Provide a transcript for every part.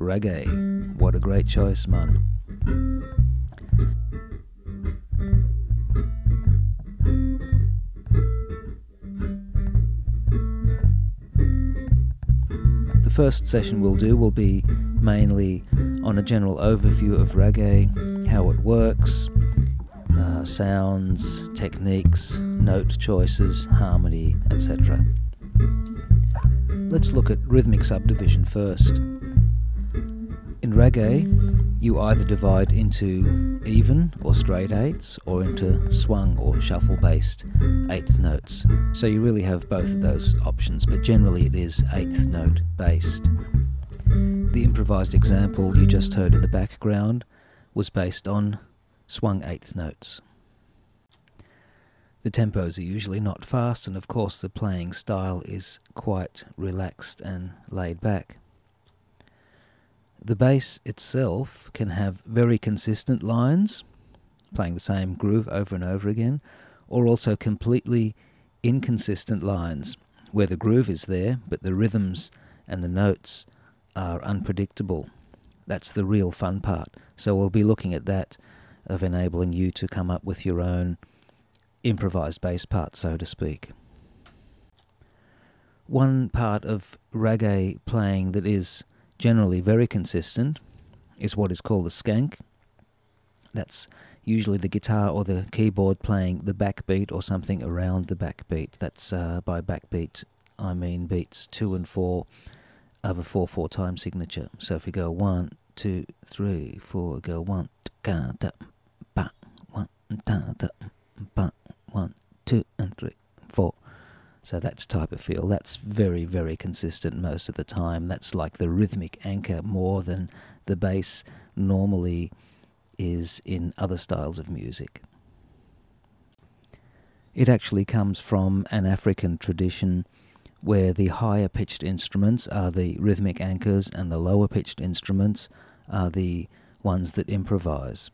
Reggae. What a great choice, man. The first session we'll do will be mainly on a general overview of reggae, how it works, sounds, techniques, note choices, harmony, etc. Let's look at rhythmic subdivision first. In reggae, you either divide into even or straight eighths or into swung or shuffle-based eighth notes. So you really have both of those options, but generally it is eighth note based. The improvised example you just heard in the background was based on swung eighth notes. The tempos are usually not fast, and of course the playing style is quite relaxed and laid back. The bass itself can have very consistent lines, playing the same groove over and over again, or also completely inconsistent lines, where the groove is there, but the rhythms and the notes are unpredictable. That's the real fun part. So we'll be looking at that, of enabling you to come up with your own improvised bass part, so to speak. One part of reggae playing that is generally very consistent is what is called a skank. That's usually the guitar or the keyboard playing the backbeat or something around the backbeat. That's by backbeat I mean beats 2 and 4 of a 4/4 time signature. So if we go 1, 2, 3, 4, go 1 da da ba 1 da da ba 1, 2 and 3, 4. So that's type of feel. That's very, very consistent most of the time. That's like the rhythmic anchor more than the bass normally is in other styles of music. It actually comes from an African tradition where the higher pitched instruments are the rhythmic anchors and the lower pitched instruments are the ones that improvise.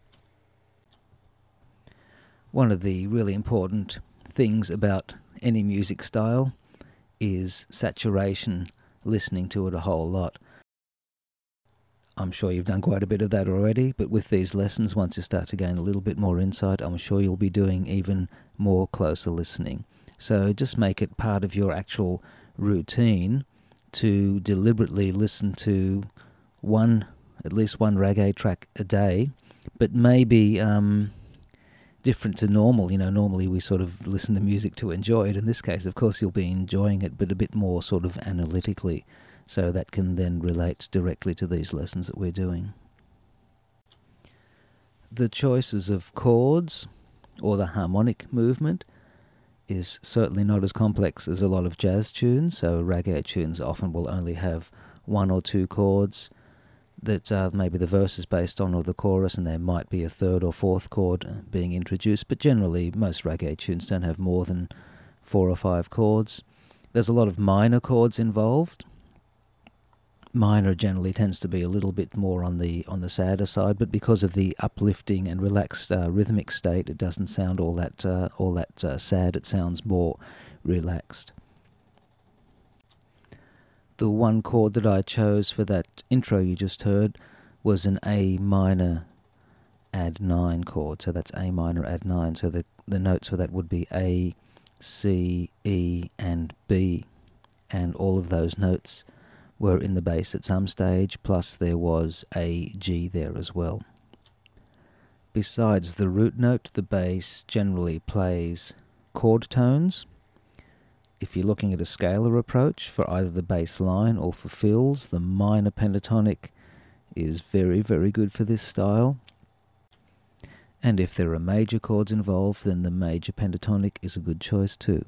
One of the really important things about any music style is saturation, listening to it a whole lot. I'm sure you've done quite a bit of that already, but with these lessons, once you start to gain a little bit more insight, I'm sure you'll be doing even more closer listening. So just make it part of your actual routine to deliberately listen to at least one reggae track a day, but maybe different to normal. Normally we sort of listen to music to enjoy it. In this case, of course, you'll be enjoying it, but a bit more sort of analytically. So that can then relate directly to these lessons that we're doing. The choices of chords or the harmonic movement is certainly not as complex as a lot of jazz tunes. So reggae tunes often will only have 1 or 2 chords that maybe the verse is based on, or the chorus, and there might be a 3rd or 4th chord being introduced, but generally most reggae tunes don't have more than 4 or 5 chords. There's a lot of minor chords involved. Minor generally tends to be a little bit more on the sadder side, but because of the uplifting and relaxed rhythmic state, it doesn't sound all that sad. It sounds more relaxed. The one chord that I chose for that intro you just heard was an A minor add 9 chord. So that's A minor add 9. So the notes for that would be A, C, E, and B. And all of those notes were in the bass at some stage, plus there was a G there as well. Besides the root note, the bass generally plays chord tones. If you're looking at a scalar approach for either the bass line or for fills, the minor pentatonic is very, very good for this style. And if there are major chords involved, then the major pentatonic is a good choice too.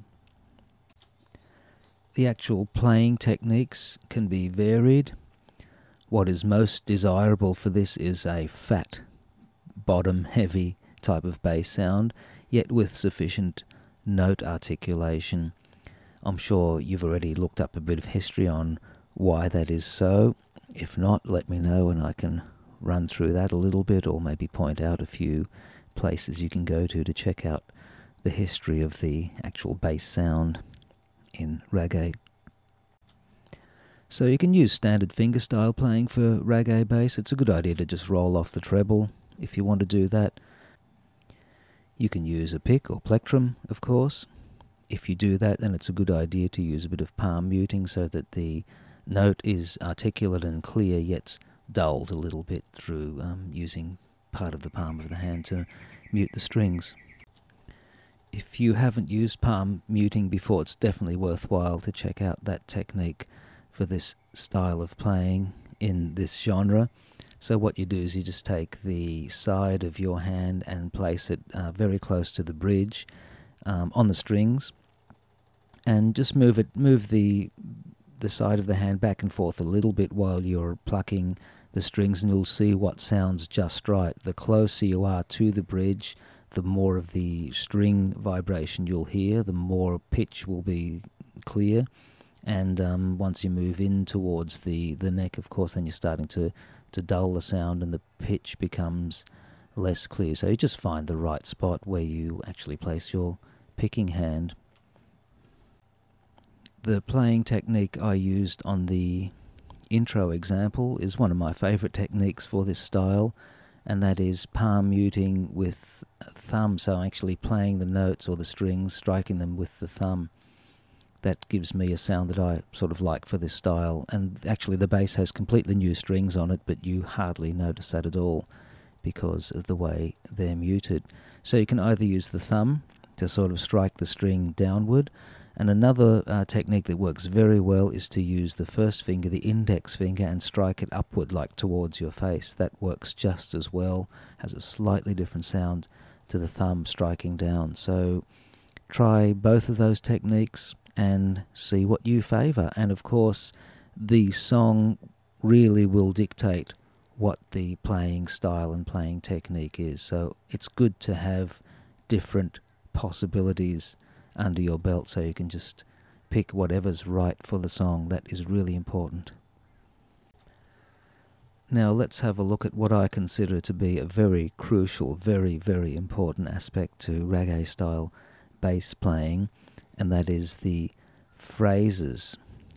The actual playing techniques can be varied. What is most desirable for this is a fat, bottom-heavy type of bass sound, yet with sufficient note articulation. I'm sure you've already looked up a bit of history on why that is so. If not, let me know and I can run through that a little bit, or maybe point out a few places you can go to check out the history of the actual bass sound in reggae. So you can use standard fingerstyle playing for reggae bass. It's a good idea to just roll off the treble if you want to do that. You can use a pick or plectrum, of course. If you do that, then it's a good idea to use a bit of palm muting so that the note is articulate and clear, yet dulled a little bit through using part of the palm of the hand to mute the strings. If you haven't used palm muting before, it's definitely worthwhile to check out that technique for this style of playing in this genre. So what you do is you just take the side of your hand and place it very close to the bridge on the strings, and just move the side of the hand back and forth a little bit while you're plucking the strings, and you'll see what sounds just right. The closer you are to the bridge, the more of the string vibration you'll hear, the more pitch will be clear. And once you move in towards the neck, of course, then you're starting to dull the sound and the pitch becomes less clear. So you just find the right spot where you actually place your picking hand. The playing technique I used on the intro example is one of my favourite techniques for this style, and that is palm muting with thumb, so actually playing the notes or the strings, striking them with the thumb. That gives me a sound that I sort of like for this style, and actually the bass has completely new strings on it, but you hardly notice that at all because of the way they're muted. So you can either use the thumb to sort of strike the string downward, and another technique that works very well is to use the first finger, the index finger, and strike it upward like towards your face. That works just as well, has a slightly different sound to the thumb striking down. So try both of those techniques and see what you favour. And of course, the song really will dictate what the playing style and playing technique is. So it's good to have different possibilities under your belt so you can just pick whatever's right for the song. That is really important. Now let's have a look at what I consider to be a very crucial, very, very important aspect to reggae style bass playing, and that is the phrases.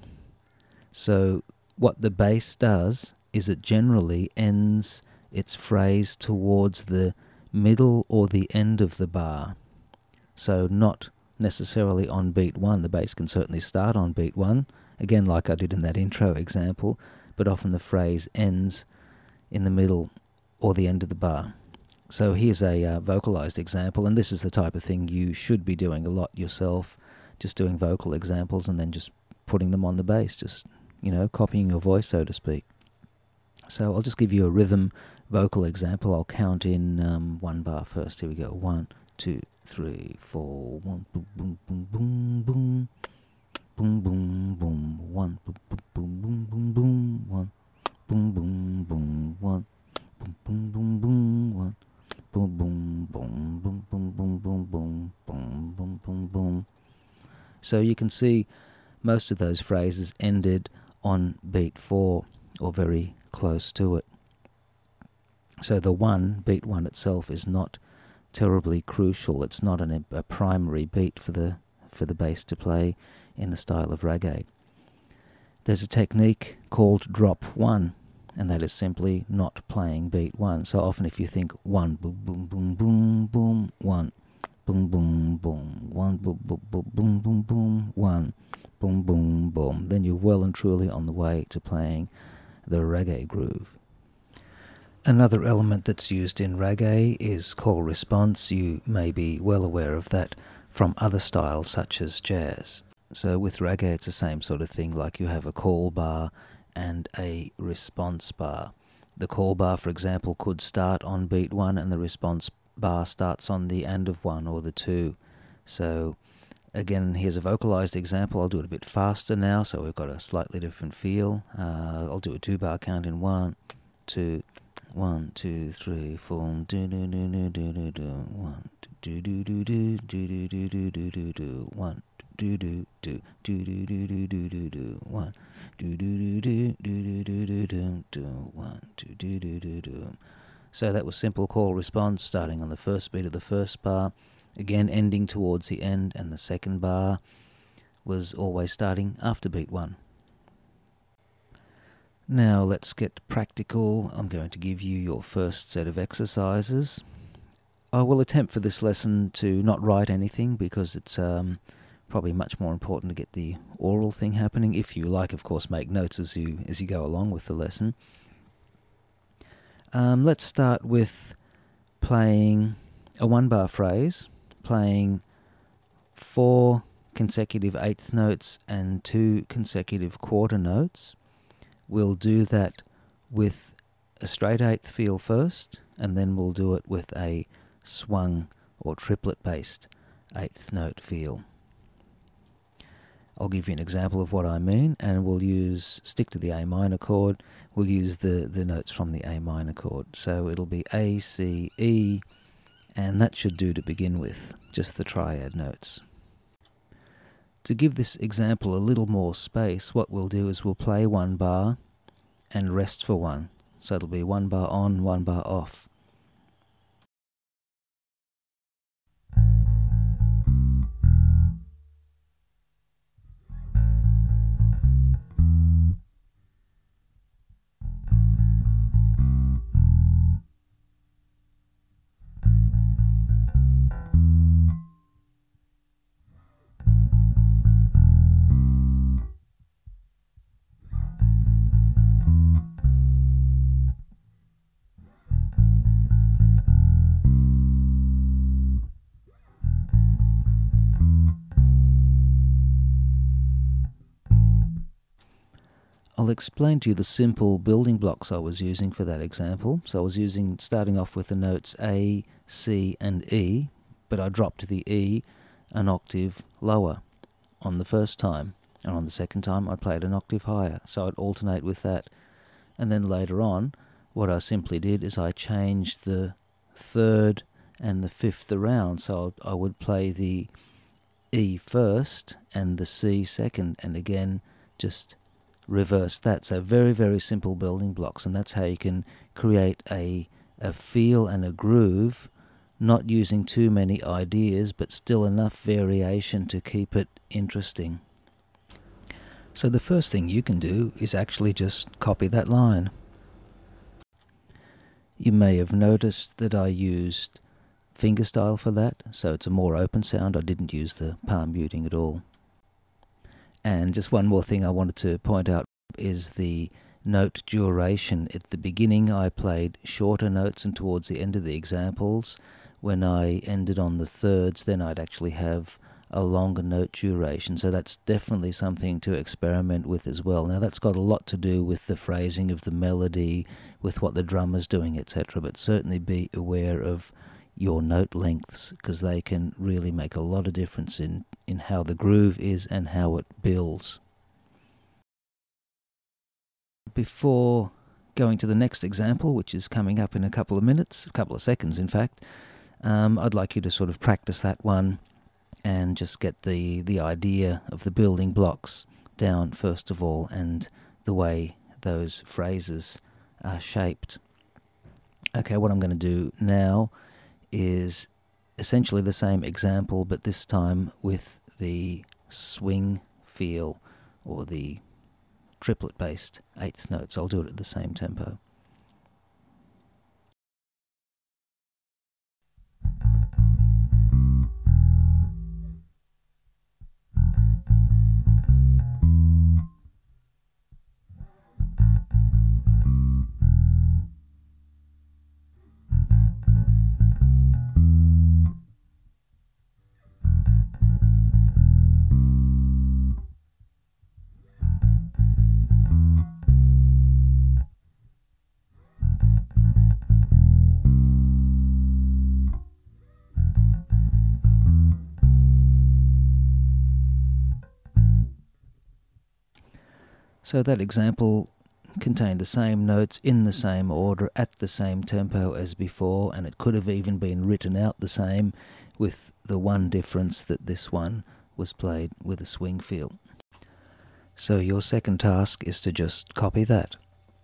So what the bass does is it generally ends its phrase towards the middle or the end of the bar. So not necessarily on beat one. The bass can certainly start on beat one, again like I did in that intro example, but often the phrase ends in the middle or the end of the bar. So here's a vocalized example, and this is the type of thing you should be doing a lot yourself, just doing vocal examples and then just putting them on the bass, just, copying your voice, so to speak. So I'll just give you a rhythm vocal example. I'll count in one bar first. Here we go. 1, 2, 3, 4. 1, boom, boom, boom, boom, boom. Boom, boom, boom. 1, boom, boom, boom, boom, boom. 1, boom, boom, boom. 1, boom, boom, boom, boom. 1, boom, boom, boom, boom, boom, boom, boom, boom, boom, boom, boom, boom. So you can see most of those phrases ended on beat 4 or very close to it. So the beat 1 itself is not terribly crucial. It's not a primary beat for the bass to play in the style of reggae. There's a technique called drop 1, and that is simply not playing beat 1. So often if you think 1 boom boom boom boom boom 1 boom boom boom 1 boom boom boom boom boom boom 1 boom boom boom, then you're well and truly on the way to playing the reggae groove. Another element that's used in reggae is call response. You may be well aware of that from other styles such as jazz. So with reggae it's the same sort of thing, like you have a call bar and a response bar. The call bar, for example, could start on beat 1 and the response bar starts on the end of 1 or the 2. So again, here's a vocalized example. I'll do it a bit faster now so we've got a slightly different feel. I'll do a 2-bar count in 1, 2, 1, 2, 3, 4. Do do do do do do do. 1, do do do do do do do do do do. 1, do do do do do do do do do do. 1, do do do do do do do do do. 1, 2, do do do do. So that was simple call response, starting on the first beat of the first bar, again ending towards the end, and the second bar was always starting after beat 1. Now let's get practical. I'm going to give you your first set of exercises. I will attempt for this lesson to not write anything because it's probably much more important to get the oral thing happening. If you like, of course, make notes as you go along with the lesson. Let's start with playing a one-bar phrase, playing 4 consecutive eighth notes and 2 consecutive quarter notes. We'll do that with a straight eighth feel first, and then we'll do it with a swung or triplet-based eighth note feel. I'll give you an example of what I mean, and we'll stick to the A minor chord. We'll use the notes from the A minor chord. So it'll be A, C, E, and that should do to begin with, just the triad notes. To give this example a little more space, what we'll do is we'll play 1 bar and rest for 1. So it'll be 1 bar on, 1 bar off. I'll explain to you the simple building blocks I was using for that example. So I was starting off with the notes A, C and E, but I dropped the E an octave lower on the first time, and on the second time I played an octave higher, so I'd alternate with that. And then later on, what I simply did is I changed the third and the fifth around, so I would play the E first and the C second, and again just reverse that. So very, very simple building blocks, and that's how you can create a feel and a groove, not using too many ideas, but still enough variation to keep it interesting. So the first thing you can do is actually just copy that line. You may have noticed that I used fingerstyle for that, so it's a more open sound. I didn't use the palm muting at all. And just one more thing I wanted to point out is the note duration. At the beginning I played shorter notes, and towards the end of the examples, when I ended on the thirds, then I'd actually have a longer note duration. So that's definitely something to experiment with as well. Now that's got a lot to do with the phrasing of the melody, with what the drummer's doing, etc. But certainly be aware of your note lengths, because they can really make a lot of difference in how the groove is and how it builds. Before going to the next example, which is coming up in a couple of minutes, a couple of seconds in fact, I'd like you to sort of practice that one and just get the idea of the building blocks down first of all, and the way those phrases are shaped. Okay, what I'm going to do now is essentially the same example, but this time with the swing feel, or the triplet-based eighth notes. I'll do it at the same tempo. So that example contained the same notes in the same order at the same tempo as before, and it could have even been written out the same, with the one difference that this one was played with a swing feel. So your second task is to just copy that.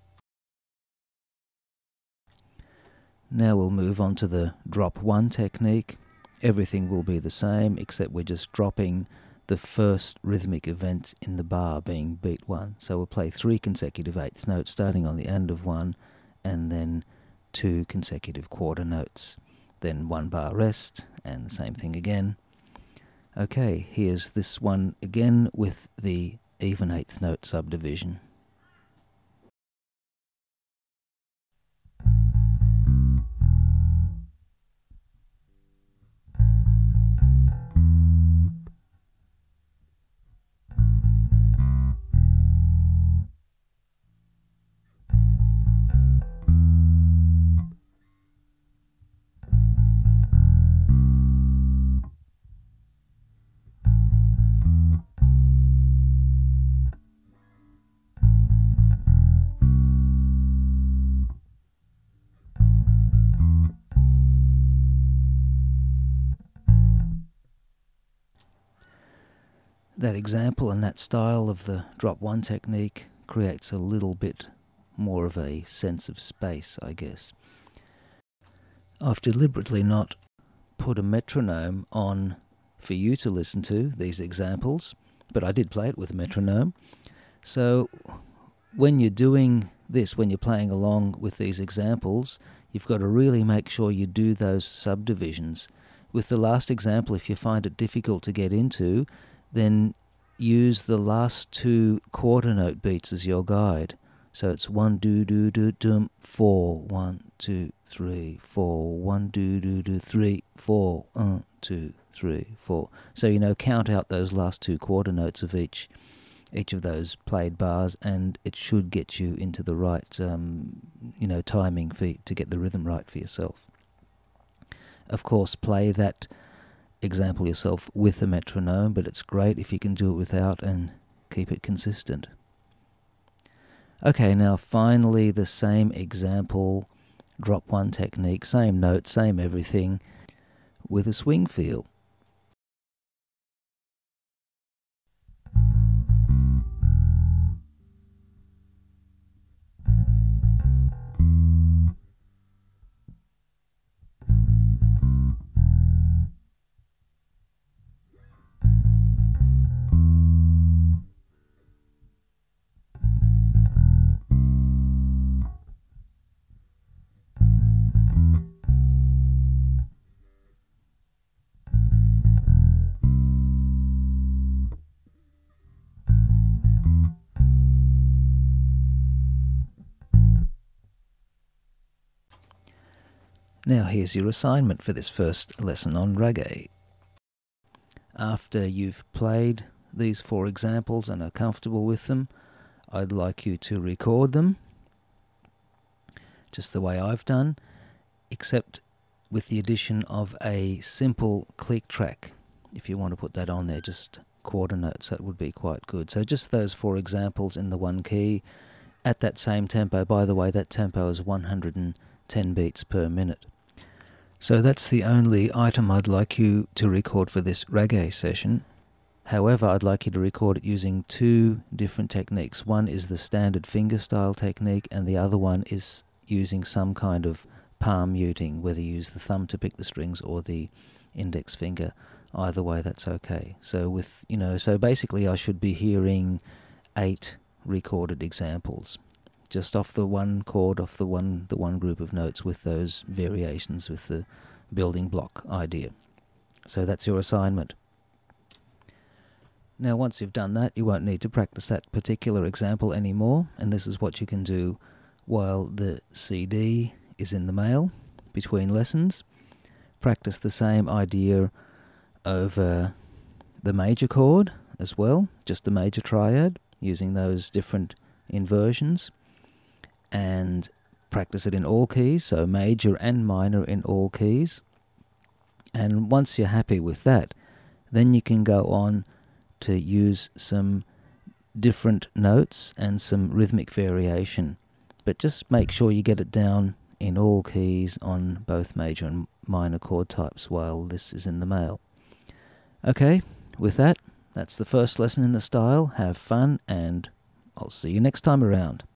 Now we'll move on to the drop one technique. Everything will be the same, except we're just dropping the first rhythmic event in the bar being beat 1. So we'll play 3 consecutive eighth notes starting on the end of 1, and then 2 consecutive quarter notes. Then 1 bar rest, and the same thing again. Okay, here's this one again with the even eighth note subdivision. That example and that style of the drop 1 technique creates a little bit more of a sense of space, I guess. I've deliberately not put a metronome on for you to listen to, these examples, but I did play it with a metronome. So when you're doing this, when you're playing along with these examples, you've got to really make sure you do those subdivisions. With the last example, if you find it difficult to get into, then use the last 2 quarter note beats as your guide. So it's 1 do do do dum 4 1 2 3 4 1 do do do 3 4 1 2 3 4. So count out those last 2 quarter notes of each of those played bars, and it should get you into the right timing to get the rhythm right for yourself. Of course, play that example yourself with a metronome, but it's great if you can do it without and keep it consistent. Okay, now finally the same example, drop 1 technique, same note, same everything, with a swing feel. Now here's your assignment for this first lesson on reggae. After you've played these 4 examples and are comfortable with them, I'd like you to record them, just the way I've done, except with the addition of a simple click track. If you want to put that on there, just quarter notes, that would be quite good. So just those 4 examples in the 1 key at that same tempo. By the way, that tempo is 110 beats per minute. So that's the only item I'd like you to record for this reggae session. However, I'd like you to record it using 2 different techniques. One is the standard fingerstyle technique, and the other one is using some kind of palm muting, whether you use the thumb to pick the strings or the index finger. Either way, that's okay. So so basically I should be hearing 8 recorded examples, just off the 1 chord, off the one group of notes, with those variations with the building block idea. So that's your assignment. Now once you've done that, you won't need to practice that particular example anymore, and this is what you can do while the CD is in the mail between lessons. Practice the same idea over the major chord as well, just the major triad, using those different inversions, and practice it in all keys, so major and minor in all keys. And once you're happy with that, then you can go on to use some different notes and some rhythmic variation. But just make sure you get it down in all keys on both major and minor chord types while this is in the mail. Okay, with that, that's the first lesson in the style. Have fun, and I'll see you next time around.